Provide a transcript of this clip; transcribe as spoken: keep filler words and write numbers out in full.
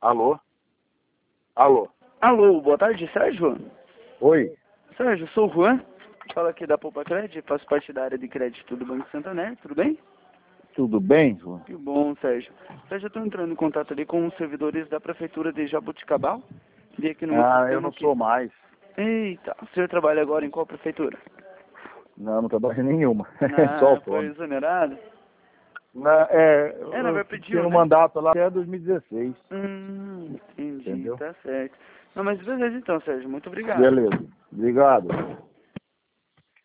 Alô? Alô? Alô, boa tarde, Sérgio? Oi? Sérgio, sou o Juan, falo aqui da Poupa Crédito, faço parte da área de crédito do Banco Santander, tudo bem? Tudo bem, João? Que bom, Sérgio. Sérgio, eu estou entrando em contato ali com os servidores da Prefeitura de Jaboticabal. Vi aqui no meu Ah, sistema eu não que... sou mais. Eita, o senhor trabalha agora em qual prefeitura? Não, não trabalho em nenhuma. Só Ah, foi autônomo. exonerado? Na, é, É, na eu verdade tinha pediu, um né? mandato lá até dois mil e dezesseis. Hum, entendi, Entendeu? tá certo. Não, mas beleza então, Sérgio, muito obrigado. Beleza. Obrigado.